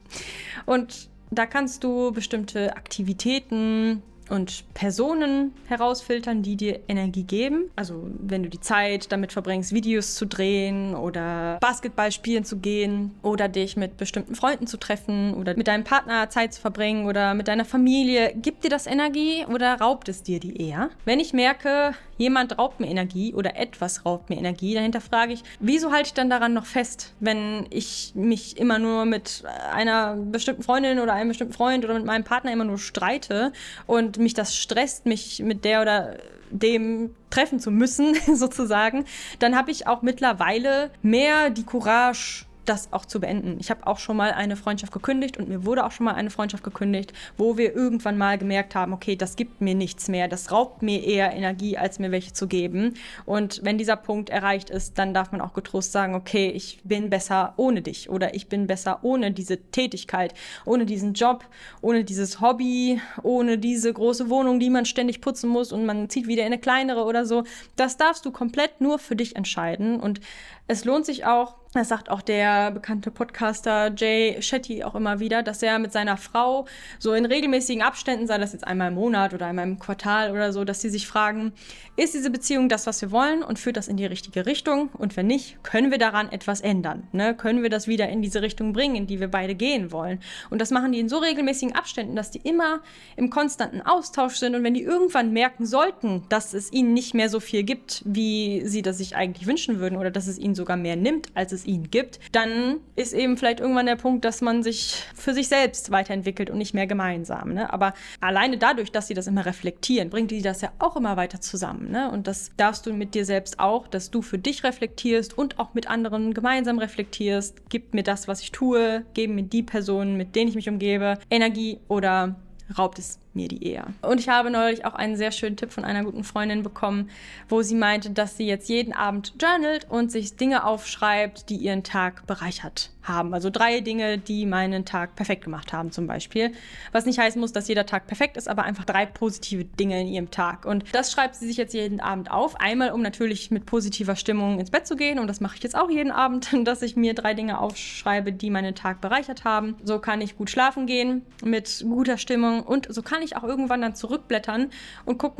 Und da kannst du bestimmte Aktivitäten und Personen herausfiltern, die dir Energie geben. Also wenn du die Zeit damit verbringst, Videos zu drehen oder Basketball spielen zu gehen oder dich mit bestimmten Freunden zu treffen oder mit deinem Partner Zeit zu verbringen oder mit deiner Familie, gibt dir das Energie oder raubt es dir die eher? Wenn ich merke, jemand raubt mir Energie oder etwas raubt mir Energie, dann hinterfrage ich, wieso halte ich dann daran noch fest, wenn ich mich immer nur mit einer bestimmten Freundin oder einem bestimmten Freund oder mit meinem Partner immer nur streite und mich das stresst, mich mit der oder dem treffen zu müssen, sozusagen, dann habe ich auch mittlerweile mehr die Courage, das auch zu beenden. Ich habe auch schon mal eine Freundschaft gekündigt und mir wurde auch schon mal eine Freundschaft gekündigt, wo wir irgendwann mal gemerkt haben, okay, das gibt mir nichts mehr, das raubt mir eher Energie, als mir welche zu geben. Und wenn dieser Punkt erreicht ist, dann darf man auch getrost sagen, okay, ich bin besser ohne dich oder ich bin besser ohne diese Tätigkeit, ohne diesen Job, ohne dieses Hobby, ohne diese große Wohnung, die man ständig putzen muss und man zieht wieder in eine kleinere oder so. Das darfst du komplett nur für dich entscheiden und es lohnt sich auch, das sagt auch der bekannte Podcaster Jay Shetty auch immer wieder, dass er mit seiner Frau so in regelmäßigen Abständen, sei das jetzt einmal im Monat oder einmal im Quartal oder so, dass sie sich fragen, ist diese Beziehung das, was wir wollen und führt das in die richtige Richtung? Und wenn nicht, können wir daran etwas ändern? Ne? Können wir das wieder in diese Richtung bringen, in die wir beide gehen wollen? Und das machen die in so regelmäßigen Abständen, dass die immer im konstanten Austausch sind. Und wenn die irgendwann merken sollten, dass es ihnen nicht mehr so viel gibt, wie sie das sich eigentlich wünschen würden oder dass es ihnen sogar mehr nimmt, als es ihnen gibt, dann ist eben vielleicht irgendwann der Punkt, dass man sich für sich selbst weiterentwickelt und nicht mehr gemeinsam. Ne? Aber alleine dadurch, dass sie das immer reflektieren, bringt die das ja auch immer weiter zusammen. Ne? Und das darfst du mit dir selbst auch, dass du für dich reflektierst und auch mit anderen gemeinsam reflektierst. Gibt mir das, was ich tue, geben mir die Personen, mit denen ich mich umgebe, Energie oder raubt es mir die eher. Und ich habe neulich auch einen sehr schönen Tipp von einer guten Freundin bekommen, wo sie meinte, dass sie jetzt jeden Abend journalt und sich Dinge aufschreibt, die ihren Tag bereichert haben. Also 3 Dinge, die meinen Tag perfekt gemacht haben zum Beispiel. Was nicht heißen muss, dass jeder Tag perfekt ist, aber einfach 3 positive Dinge in ihrem Tag. Und das schreibt sie sich jetzt jeden Abend auf. Einmal, um natürlich mit positiver Stimmung ins Bett zu gehen. Und das mache ich jetzt auch jeden Abend, dass ich mir 3 Dinge aufschreibe, die meinen Tag bereichert haben. So kann ich gut schlafen gehen mit guter Stimmung und so kann ich auch irgendwann dann zurückblättern und gucken,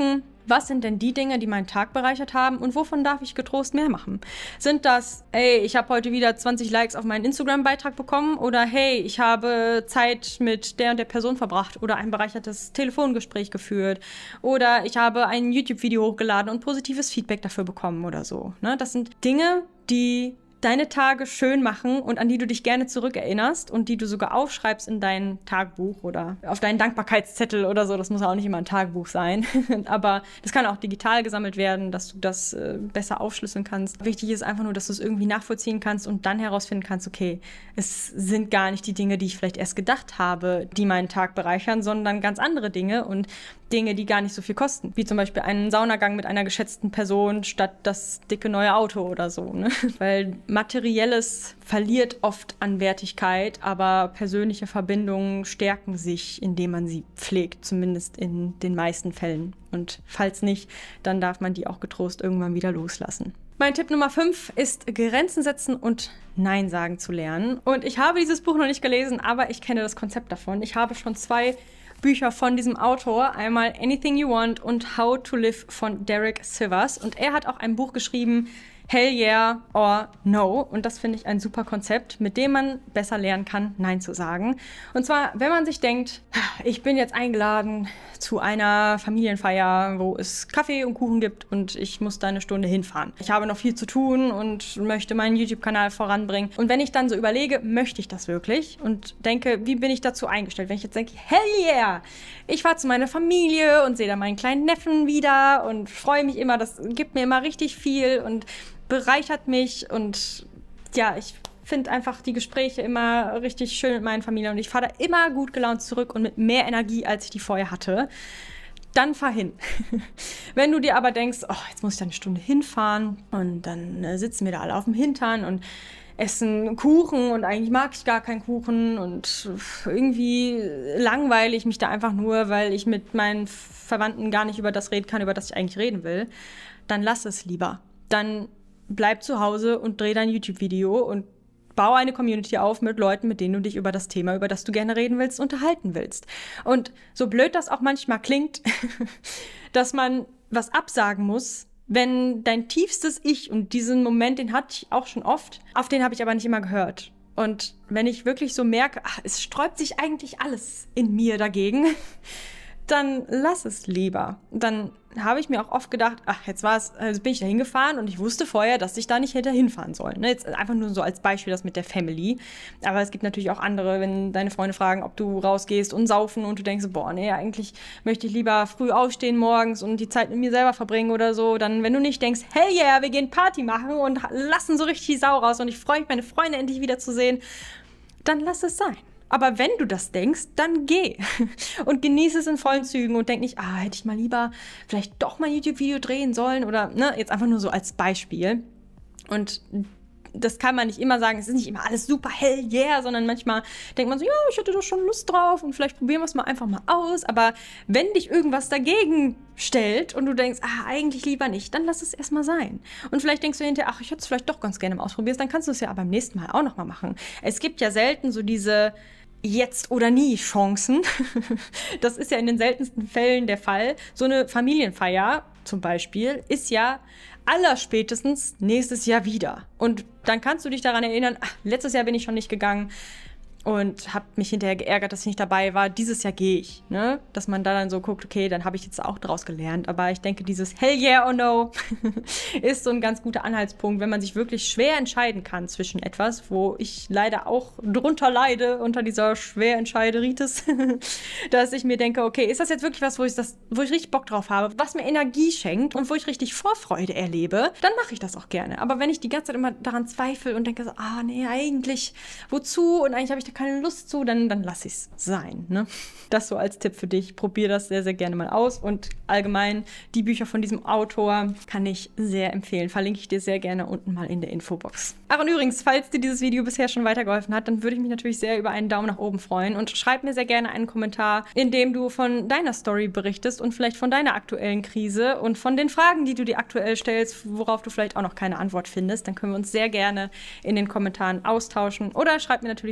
Was sind denn die Dinge, die meinen Tag bereichert haben und wovon darf ich getrost mehr machen? Sind das, ey, ich habe heute wieder 20 Likes auf meinen Instagram-Beitrag bekommen oder hey, ich habe Zeit mit der und der Person verbracht oder ein bereichertes Telefongespräch geführt oder ich habe ein YouTube-Video hochgeladen und positives Feedback dafür bekommen oder so. Ne? Das sind Dinge, die deine Tage schön machen und an die du dich gerne zurückerinnerst und die du sogar aufschreibst in dein Tagebuch oder auf deinen Dankbarkeitszettel oder so. Das muss auch nicht immer ein Tagebuch sein. Aber das kann auch digital gesammelt werden, dass du das besser aufschlüsseln kannst. Wichtig ist einfach nur, dass du es irgendwie nachvollziehen kannst und dann herausfinden kannst, okay, es sind gar nicht die Dinge, die ich vielleicht erst gedacht habe, die meinen Tag bereichern, sondern ganz andere Dinge und Dinge, die gar nicht so viel kosten. Wie zum Beispiel einen Saunagang mit einer geschätzten Person statt das dicke neue Auto oder so. Ne? Weil Materielles verliert oft an Wertigkeit, aber persönliche Verbindungen stärken sich, indem man sie pflegt, zumindest in den meisten Fällen. Und falls nicht, dann darf man die auch getrost irgendwann wieder loslassen. Mein Tipp Nummer 5 ist, Grenzen setzen und Nein sagen zu lernen. Und ich habe dieses Buch noch nicht gelesen, aber ich kenne das Konzept davon. Ich habe schon 2 Bücher von diesem Autor, einmal Anything You Want und How to Live von Derek Sivers. Und er hat auch ein Buch geschrieben, Hell Yeah or No. Und das finde ich ein super Konzept, mit dem man besser lernen kann, Nein zu sagen. Und zwar, wenn man sich denkt, ich bin jetzt eingeladen zu einer Familienfeier, wo es Kaffee und Kuchen gibt und ich muss da eine Stunde hinfahren. Ich habe noch viel zu tun und möchte meinen YouTube-Kanal voranbringen. Und wenn ich dann so überlege, möchte ich das wirklich? Und denke, wie bin ich dazu eingestellt? Wenn ich jetzt denke, hell yeah, ich fahre zu meiner Familie und sehe da meinen kleinen Neffen wieder und freue mich immer, das gibt mir immer richtig viel und bereichert mich und ja, ich finde einfach die Gespräche immer richtig schön mit meinen Familien und ich fahre da immer gut gelaunt zurück und mit mehr Energie, als ich die vorher hatte. Dann fahr hin. Wenn du dir aber denkst, oh, jetzt muss ich da eine Stunde hinfahren und dann sitzen wir da alle auf dem Hintern und essen Kuchen und eigentlich mag ich gar keinen Kuchen und irgendwie langweile ich mich da einfach nur, weil ich mit meinen Verwandten gar nicht über das reden kann, über das ich eigentlich reden will, dann lass es lieber. Dann bleib zu Hause und dreh dein YouTube-Video und bau eine Community auf mit Leuten, mit denen du dich über das Thema, über das du gerne reden willst, unterhalten willst. Und so blöd das auch manchmal klingt, dass man was absagen muss, wenn dein tiefstes Ich, und diesen Moment, den hatte ich auch schon oft, auf den habe ich aber nicht immer gehört. Und wenn ich wirklich so merke, es sträubt sich eigentlich alles in mir dagegen, dann lass es lieber. Dann habe ich mir auch oft gedacht, jetzt bin ich da hingefahren und ich wusste vorher, dass ich da nicht hätte hinfahren sollen. Ne? Jetzt einfach nur so als Beispiel das mit der Family. Aber es gibt natürlich auch andere, wenn deine Freunde fragen, ob du rausgehst und saufen und du denkst, boah, nee, eigentlich möchte ich lieber früh aufstehen morgens und die Zeit mit mir selber verbringen oder so. Dann, wenn du nicht denkst, hey yeah, wir gehen Party machen und lassen so richtig die Sau raus und ich freue mich, meine Freunde endlich wiederzusehen, dann lass es sein. Aber wenn du das denkst, dann geh und genieße es in vollen Zügen und denk nicht, hätte ich mal lieber vielleicht doch mal ein YouTube-Video drehen sollen oder, ne, jetzt einfach nur so als Beispiel. Und das kann man nicht immer sagen, es ist nicht immer alles super hell yeah, sondern manchmal denkt man so, ja, ich hätte doch schon Lust drauf und vielleicht probieren wir es mal einfach mal aus. Aber wenn dich irgendwas dagegen stellt und du denkst, eigentlich lieber nicht, dann lass es erstmal sein. Und vielleicht denkst du hinterher, ich hätte es vielleicht doch ganz gerne mal ausprobiert, dann kannst du es ja beim nächsten Mal auch nochmal machen. Es gibt ja selten so diese Jetzt oder nie Chancen. Das ist ja in den seltensten Fällen der Fall. So eine Familienfeier zum Beispiel ist ja allerspätestens nächstes Jahr wieder. Und dann kannst du dich daran erinnern, letztes Jahr bin ich schon nicht gegangen und habe mich hinterher geärgert, dass ich nicht dabei war. Dieses Jahr gehe ich, ne? Dass man da dann so guckt, okay, dann habe ich jetzt auch draus gelernt. Aber ich denke, dieses Hell yeah or no ist so ein ganz guter Anhaltspunkt, wenn man sich wirklich schwer entscheiden kann zwischen etwas, wo ich leider auch drunter leide, unter dieser Schwerentscheideritis, dass ich mir denke, okay, ist das jetzt wirklich was, wo ich richtig Bock drauf habe, was mir Energie schenkt und wo ich richtig Vorfreude erlebe, dann mache ich das auch gerne. Aber wenn ich die ganze Zeit immer daran zweifle und denke so, nee, eigentlich, wozu? Und eigentlich habe ich da keine Lust zu, dann lass ich es sein. Ne? Das so als Tipp für dich. Probier das sehr, sehr gerne mal aus. Und allgemein die Bücher von diesem Autor kann ich sehr empfehlen. Verlinke ich dir sehr gerne unten mal in der Infobox. Ach, und übrigens, falls dir dieses Video bisher schon weitergeholfen hat, dann würde ich mich natürlich sehr über einen Daumen nach oben freuen. Und schreib mir sehr gerne einen Kommentar, in dem du von deiner Story berichtest und vielleicht von deiner aktuellen Krise und von den Fragen, die du dir aktuell stellst, worauf du vielleicht auch noch keine Antwort findest. Dann können wir uns sehr gerne in den Kommentaren austauschen. Oder schreib mir natürlich sehr, sehr gerne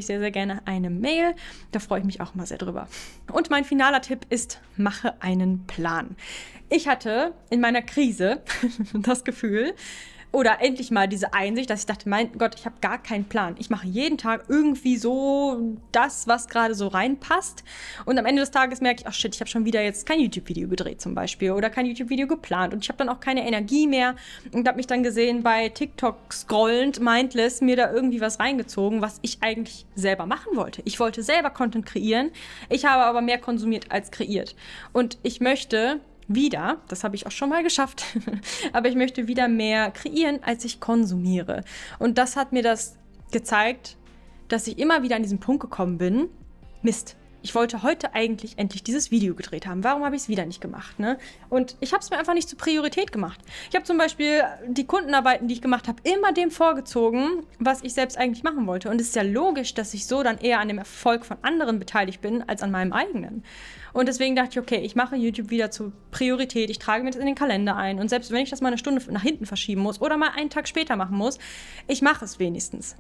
gerne eine Mail. Da freue ich mich auch mal sehr drüber. Und mein finaler Tipp ist, mache einen Plan. Ich hatte in meiner Krise das Gefühl, oder endlich mal diese Einsicht, dass ich dachte, mein Gott, ich habe gar keinen Plan. Ich mache jeden Tag irgendwie so das, was gerade so reinpasst. Und am Ende des Tages merke ich, ach shit, ich habe schon wieder jetzt kein YouTube-Video gedreht zum Beispiel oder kein YouTube-Video geplant. Und ich habe dann auch keine Energie mehr und habe mich dann gesehen bei TikTok scrollend, mindless, mir da irgendwie was reingezogen, was ich eigentlich selber machen wollte. Ich wollte selber Content kreieren. Ich habe aber mehr konsumiert als kreiert. Und ich möchte wieder, das habe ich auch schon mal geschafft, aber ich möchte wieder mehr kreieren, als ich konsumiere. Und das hat mir das gezeigt, dass ich immer wieder an diesen Punkt gekommen bin, Mist, ich wollte heute eigentlich endlich dieses Video gedreht haben. Warum habe ich es wieder nicht gemacht, ne? Und ich habe es mir einfach nicht zur Priorität gemacht. Ich habe zum Beispiel die Kundenarbeiten, die ich gemacht habe, immer dem vorgezogen, was ich selbst eigentlich machen wollte. Und es ist ja logisch, dass ich so dann eher an dem Erfolg von anderen beteiligt bin, als an meinem eigenen. Und deswegen dachte ich, okay, ich mache YouTube wieder zur Priorität. Ich trage mir das in den Kalender ein. Und selbst wenn ich das mal eine Stunde nach hinten verschieben muss oder mal einen Tag später machen muss, ich mache es wenigstens.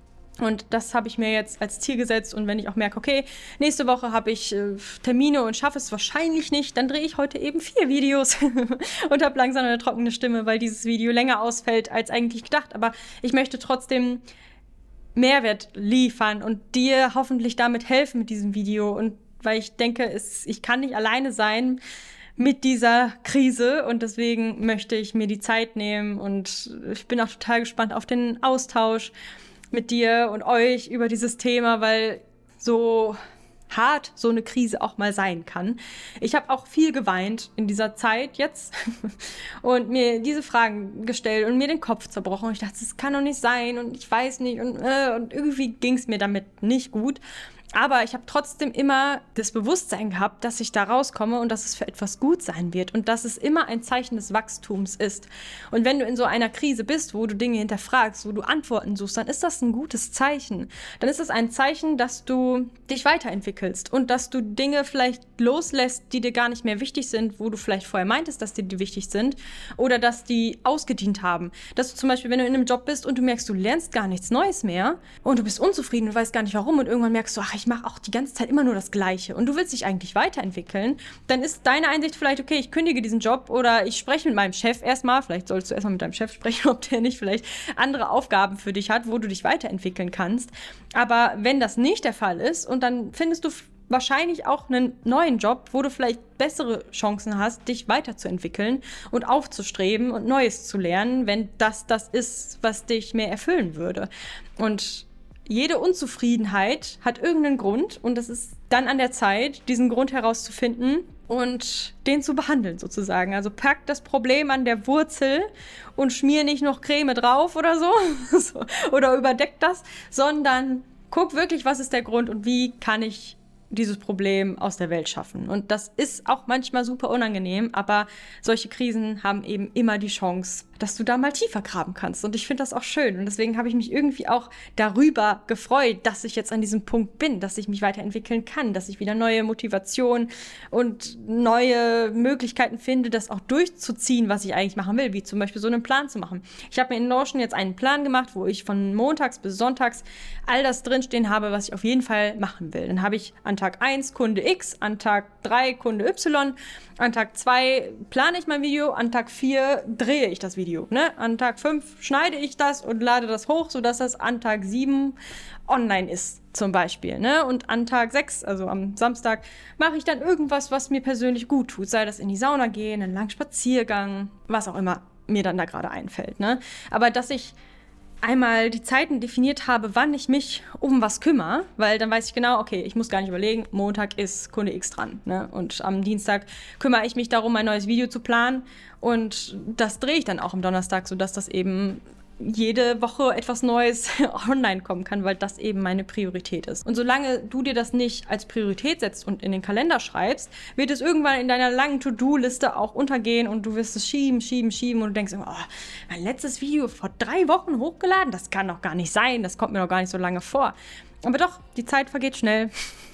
Und das habe ich mir jetzt als Ziel gesetzt. Und wenn ich auch merke, okay, nächste Woche habe ich Termine und schaffe es wahrscheinlich nicht, dann drehe ich heute eben 4 Videos und habe langsam eine trockene Stimme, weil dieses Video länger ausfällt als eigentlich gedacht. Aber ich möchte trotzdem Mehrwert liefern und dir hoffentlich damit helfen mit diesem Video. Und weil ich denke, ich kann nicht alleine sein mit dieser Krise und deswegen möchte ich mir die Zeit nehmen. Und ich bin auch total gespannt auf den Austausch mit dir und euch über dieses Thema, weil so hart so eine Krise auch mal sein kann. Ich habe auch viel geweint in dieser Zeit jetzt und mir diese Fragen gestellt und mir den Kopf zerbrochen. Und ich dachte, das kann doch nicht sein und ich weiß nicht und irgendwie ging es mir damit nicht gut. Aber ich habe trotzdem immer das Bewusstsein gehabt, dass ich da rauskomme und dass es für etwas gut sein wird und dass es immer ein Zeichen des Wachstums ist. Und wenn du in so einer Krise bist, wo du Dinge hinterfragst, wo du Antworten suchst, dann ist das ein gutes Zeichen. Dann ist das ein Zeichen, dass du dich weiterentwickelst und dass du Dinge vielleicht loslässt, die dir gar nicht mehr wichtig sind, wo du vielleicht vorher meintest, dass dir die wichtig sind oder dass die ausgedient haben. Dass du zum Beispiel, wenn du in einem Job bist und du merkst, du lernst gar nichts Neues mehr und du bist unzufrieden und weißt gar nicht warum und irgendwann merkst du, ach, ich mache auch die ganze Zeit immer nur das Gleiche und du willst dich eigentlich weiterentwickeln, dann ist deine Einsicht vielleicht, okay, ich kündige diesen Job oder ich spreche mit meinem Chef erstmal, vielleicht solltest du erstmal mit deinem Chef sprechen, ob der nicht vielleicht andere Aufgaben für dich hat, wo du dich weiterentwickeln kannst. Aber wenn das nicht der Fall ist und dann findest du wahrscheinlich auch einen neuen Job, wo du vielleicht bessere Chancen hast, dich weiterzuentwickeln und aufzustreben und Neues zu lernen, wenn das ist, was dich mehr erfüllen würde. Und jede Unzufriedenheit hat irgendeinen Grund und es ist dann an der Zeit, diesen Grund herauszufinden und den zu behandeln sozusagen. Also pack das Problem an der Wurzel und schmier nicht noch Creme drauf oder so oder überdeck das, sondern guck wirklich, was ist der Grund und wie kann ich dieses Problem aus der Welt schaffen. Und das ist auch manchmal super unangenehm, aber solche Krisen haben eben immer die Chance, dass du da mal tiefer graben kannst. Und ich finde das auch schön. Und deswegen habe ich mich irgendwie auch darüber gefreut, dass ich jetzt an diesem Punkt bin, dass ich mich weiterentwickeln kann, dass ich wieder neue Motivation und neue Möglichkeiten finde, das auch durchzuziehen, was ich eigentlich machen will, wie zum Beispiel so einen Plan zu machen. Ich habe mir in Notion jetzt einen Plan gemacht, wo ich von montags bis sonntags all das drinstehen habe, was ich auf jeden Fall machen will. Dann habe ich an Tag 1 Kunde X, an Tag 3 Kunde Y, an Tag 2 plane ich mein Video, an Tag 4 drehe ich das Video. Ne? An Tag 5 schneide ich das und lade das hoch, sodass das an Tag 7 online ist zum Beispiel. Ne? Und an Tag 6, also am Samstag, mache ich dann irgendwas, was mir persönlich gut tut. Sei das in die Sauna gehen, einen langen Spaziergang, was auch immer mir dann da gerade einfällt. Ne? Aber dass ich einmal die Zeiten definiert habe, wann ich mich um was kümmere, weil dann weiß ich genau, okay, ich muss gar nicht überlegen, Montag ist Kunde X dran, ne? Und am Dienstag kümmere ich mich darum, ein neues Video zu planen und das drehe ich dann auch am Donnerstag, sodass das eben jede Woche etwas Neues online kommen kann, weil das eben meine Priorität ist. Und solange du dir das nicht als Priorität setzt und in den Kalender schreibst, wird es irgendwann in deiner langen To-Do-Liste auch untergehen und du wirst es schieben und du denkst immer, oh, mein letztes Video vor 3 Wochen hochgeladen, das kann doch gar nicht sein, das kommt mir doch gar nicht so lange vor. Aber doch, die Zeit vergeht schnell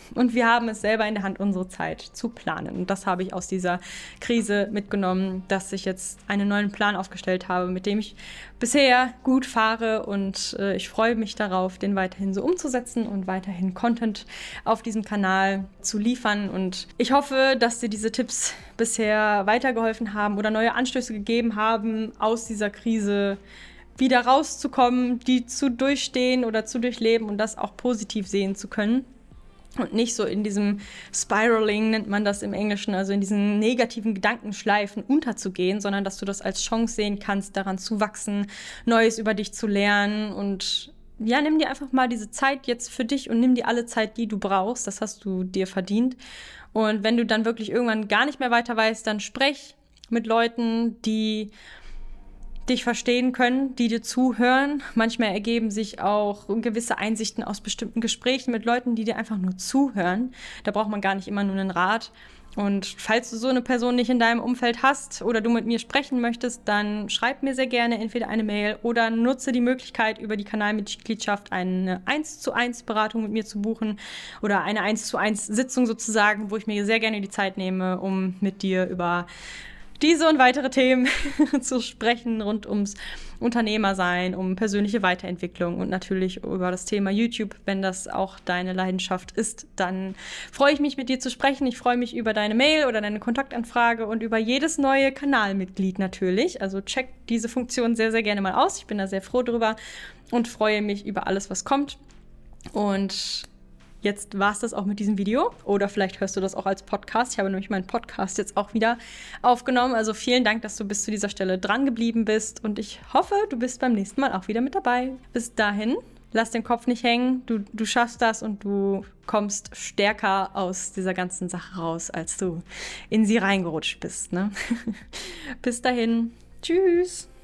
Und wir haben es selber in der Hand, unsere Zeit zu planen. Und das habe ich aus dieser Krise mitgenommen, dass ich jetzt einen neuen Plan aufgestellt habe, mit dem ich bisher gut fahre. Und ich freue mich darauf, den weiterhin so umzusetzen und weiterhin Content auf diesem Kanal zu liefern. Und ich hoffe, dass dir diese Tipps bisher weitergeholfen haben oder neue Anstöße gegeben haben, aus dieser Krise wieder rauszukommen, die zu durchstehen oder zu durchleben und das auch positiv sehen zu können. Und nicht so in diesem Spiraling, nennt man das im Englischen, also in diesen negativen Gedankenschleifen unterzugehen, sondern dass du das als Chance sehen kannst, daran zu wachsen, Neues über dich zu lernen. Und ja, nimm dir einfach mal diese Zeit jetzt für dich und nimm dir alle Zeit, die du brauchst. Das hast du dir verdient. Und wenn du dann wirklich irgendwann gar nicht mehr weiter weißt, dann sprech mit Leuten, die dich verstehen können, die dir zuhören. Manchmal ergeben sich auch gewisse Einsichten aus bestimmten Gesprächen mit Leuten, die dir einfach nur zuhören. Da braucht man gar nicht immer nur einen Rat. Und falls du so eine Person nicht in deinem Umfeld hast oder du mit mir sprechen möchtest, dann schreib mir sehr gerne entweder eine Mail oder nutze die Möglichkeit, über die Kanalmitgliedschaft eine 1:1 Beratung mit mir zu buchen oder eine 1:1 Sitzung sozusagen, wo ich mir sehr gerne die Zeit nehme, um mit dir über diese und weitere Themen zu sprechen rund ums Unternehmersein, um persönliche Weiterentwicklung und natürlich über das Thema YouTube. Wenn das auch deine Leidenschaft ist, dann freue ich mich, mit dir zu sprechen. Ich freue mich über deine Mail oder deine Kontaktanfrage und über jedes neue Kanalmitglied natürlich. Also check diese Funktion sehr, sehr gerne mal aus. Ich bin da sehr froh drüber und freue mich über alles, was kommt. Und jetzt war es das auch mit diesem Video. Oder vielleicht hörst du das auch als Podcast. Ich habe nämlich meinen Podcast jetzt auch wieder aufgenommen. Also vielen Dank, dass du bis zu dieser Stelle dran geblieben bist. Und ich hoffe, du bist beim nächsten Mal auch wieder mit dabei. Bis dahin, lass den Kopf nicht hängen. Du schaffst das und du kommst stärker aus dieser ganzen Sache raus, als du in sie reingerutscht bist. Ne? Bis dahin. Tschüss.